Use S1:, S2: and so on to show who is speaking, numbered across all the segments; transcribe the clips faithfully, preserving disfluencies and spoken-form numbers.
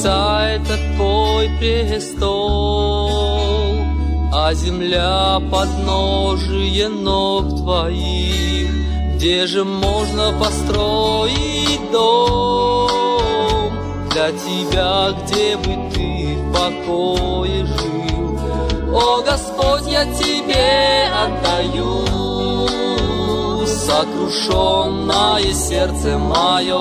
S1: небеса — это Твой престол, а земля — подножие ног Твоих. Где же можно построить дом для Тебя, где бы Ты в покое жил? О, Господь, я Тебе отдаю сокрушенное сердце мое.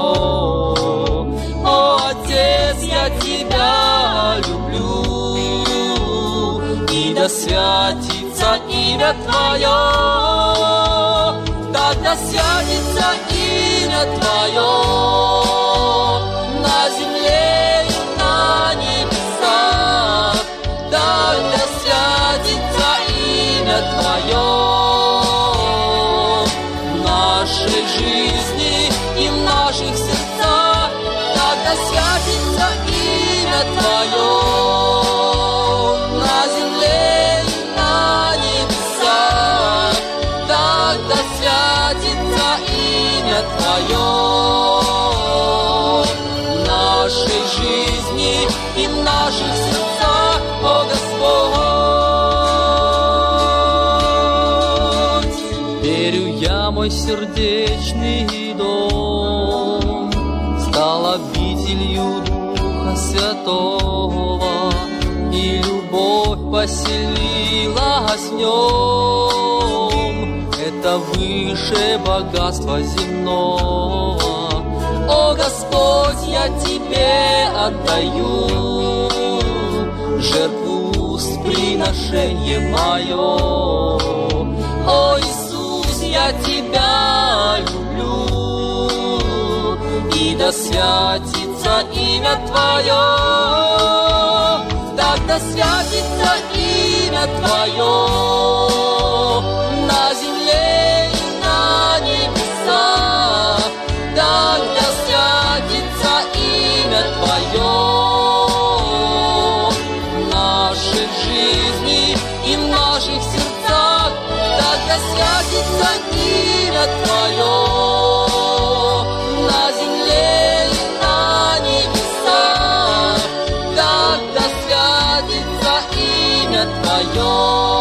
S1: О, Отец, я Тебя люблю, и да святится имя Твое, да да святится имя Твое на земле и на небесах, да да святится имя Твое в нашей жизни и в наших сердцах, да да святится имя Твое на земле и на небесах, да да святится имя Твое в нашей жизни и в наших сердцах, о Господь. Верю я, мой сердечный дом стал обителью Духа Святого, и любовь поселилась в нем. Это выше богатства земного. О, Господь, я Тебе отдаю жертву с приношением мое. О, Иисус, я Тебя люблю, и да святится имя Твое, да да святится имя Твое на земле и на небесах, да да святится имя Твое в нашей жизни и в наших сердцах, да да святится имя Твое на земле и на небесах, да да святится имя Твое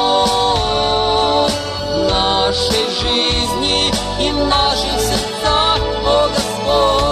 S1: в нашей жизни и в наших сердцах, о Господь.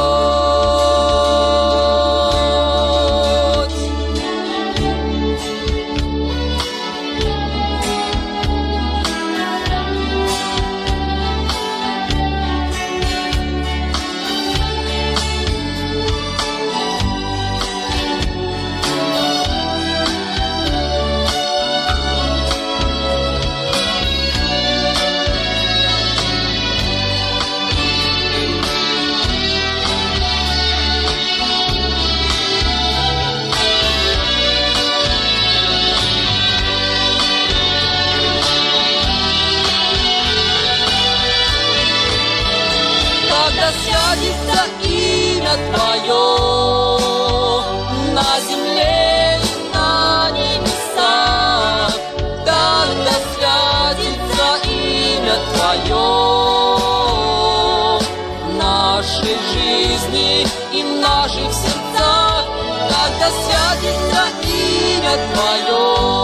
S1: Да святится имя Твое на земле и на небесах, да да святится имя Твое в нашей жизни и в наших сердцах, да да святится имя Твое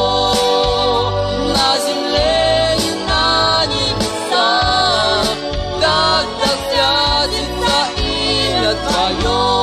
S1: на земле и на небесах, да да святится имя Твое